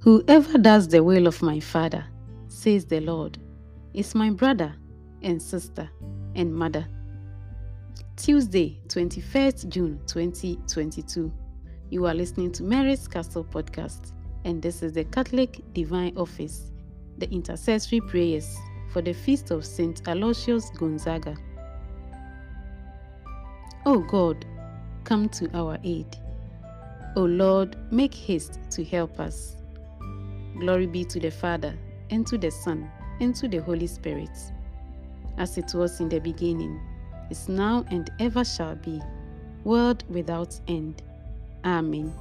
Whoever does the will of my Father, says the Lord, is my brother and sister and mother. Tuesday, 21st June 2022. You are listening to Mary's Castle Podcast, and this is the Catholic Divine Office, the intercessory prayers for the feast of Saint Aloysius Gonzaga. O God, come to our aid. O Lord, make haste to help us. Glory be to the Father, and to the Son, and to the Holy Spirit, as it was in the beginning, is now, and ever shall be, world without end. Amen.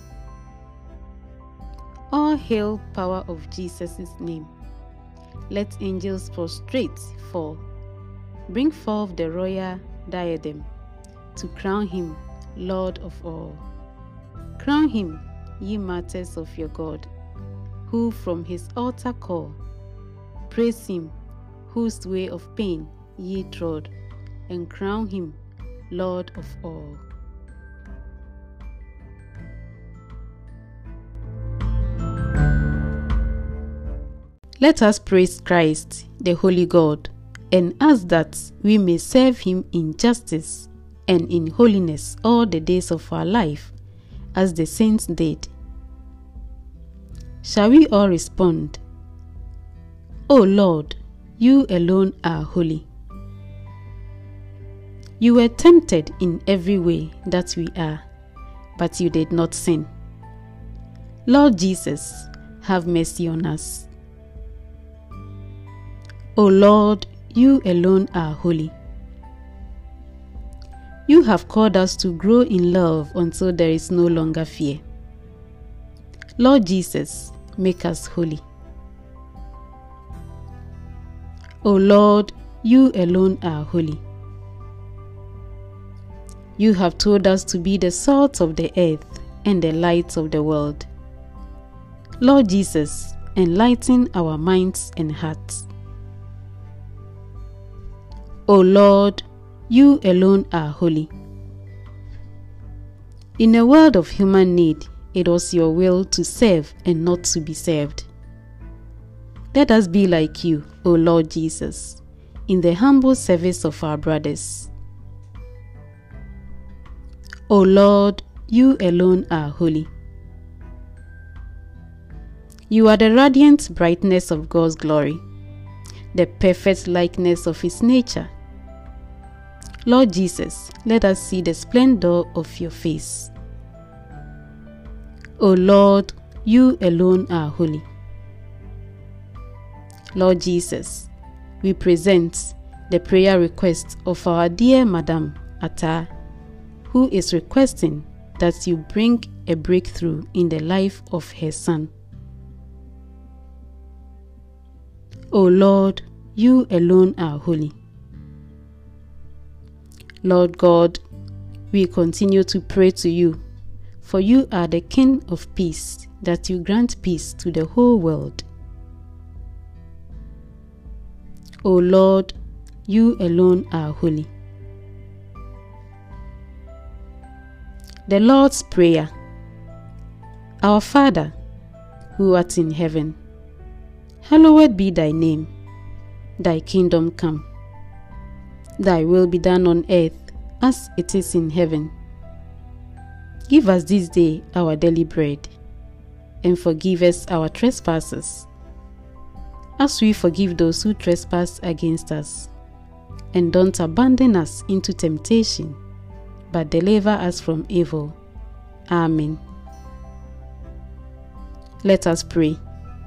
All hail power of Jesus' name. Let angels prostrate fall. Bring forth the royal diadem, to crown him Lord of all. Crown him, ye martyrs of your God, who from his altar call. Praise him, whose way of pain ye trod, and crown him Lord of all. Let us praise Christ, the Holy God, and ask that we may serve him in justice and in holiness all the days of our life, as the saints did. Shall we all respond? O Lord, you alone are holy. You were tempted in every way that we are, but you did not sin. Lord Jesus, have mercy on us. O Lord, you alone are holy. You have called us to grow in love until there is no longer fear. Lord Jesus, make us holy. O Lord, you alone are holy. You have told us to be the salt of the earth and the light of the world. Lord Jesus, enlighten our minds and hearts. O Lord, you alone are holy. In a world of human need, it was your will to serve and not to be served. Let us be like you, O Lord Jesus, in the humble service of our brothers. O Lord, you alone are holy. You are the radiant brightness of God's glory, the perfect likeness of his nature. Lord Jesus, let us see the splendor of your face. O Lord, you alone are holy. Lord Jesus, we present the prayer request of our dear Madame Atta, who is requesting that you bring a breakthrough in the life of her son. O Lord, you alone are holy. Lord God, we continue to pray to you, for you are the King of peace, that you grant peace to the whole world. O Lord, you alone are holy. The Lord's Prayer. Our Father, who art in heaven, hallowed be thy name. Thy kingdom come. Thy will be done on earth as it is in heaven. Give us this day our daily bread, and forgive us our trespasses, as we forgive those who trespass against us. And don't abandon us into temptation, but deliver us from evil. Amen. Let us pray.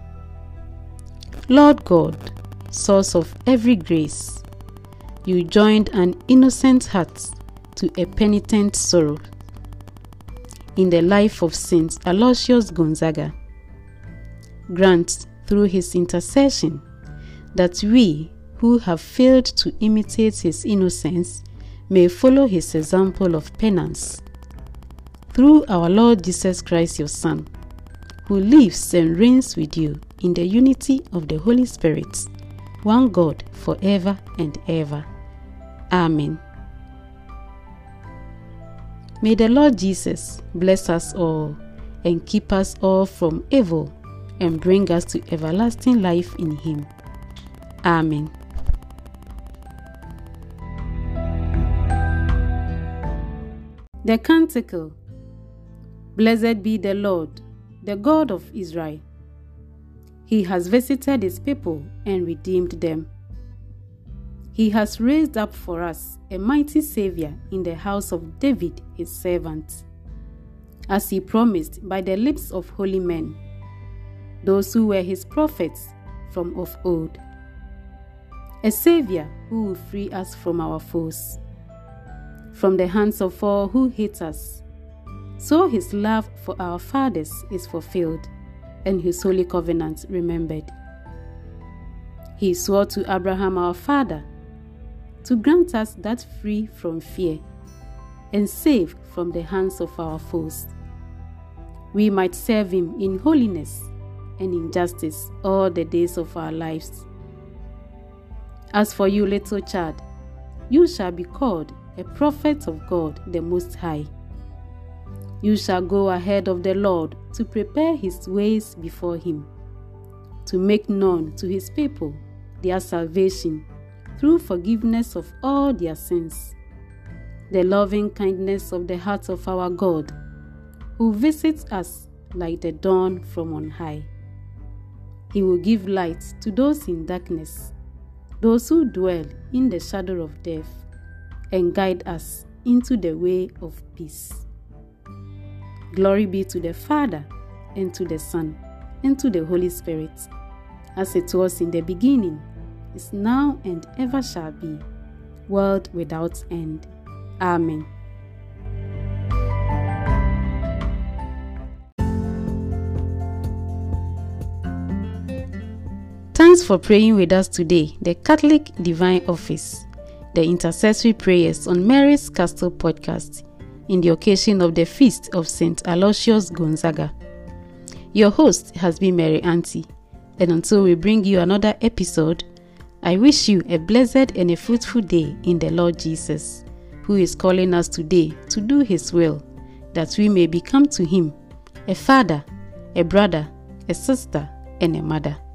Lord God, source of every grace, you joined an innocent heart to a penitent sorrow in the life of Saint Aloysius Gonzaga. Grant through his intercession that we who have failed to imitate his innocence may follow his example of penance. Through our Lord Jesus Christ, your Son, who lives and reigns with you in the unity of the Holy Spirit, one God, forever and ever. Amen. May the Lord Jesus bless us all and keep us all from evil, and bring us to everlasting life in Him. Amen. The Canticle. Blessed be the Lord, the God of Israel. He has visited His people and redeemed them. He has raised up for us a mighty Savior in the house of David, His servant, as He promised by the lips of holy men, those who were His prophets from of old. A Savior who will free us from our foes, from the hands of all who hate us. So His love for our fathers is fulfilled, and His holy covenant remembered. He swore to Abraham our father to grant us that free from fear and safe from the hands of our foes, we might serve Him in holiness and in justice all the days of our lives. As for you, little child, you shall be called a prophet of God the Most High. You shall go ahead of the Lord to prepare His ways before Him, to make known to His people their salvation through forgiveness of all their sins, the loving kindness of the heart of our God, who visits us like the dawn from on high. He will give light to those in darkness, those who dwell in the shadow of death, and guide us into the way of peace. Glory be to the Father, and to the Son, and to the Holy Spirit, as it was in the beginning, is now, and ever shall be, world without end. Amen. Thanks for praying with us today, the Catholic Divine Office, the intercessory prayers on Mary's Castle podcast, in the occasion of the feast of St. Aloysius Gonzaga. Your host has been Mary Auntie, and until we bring you another episode, I wish you a blessed and a fruitful day in the Lord Jesus, who is calling us today to do His will, that we may become to Him a father, a brother, a sister, and a mother.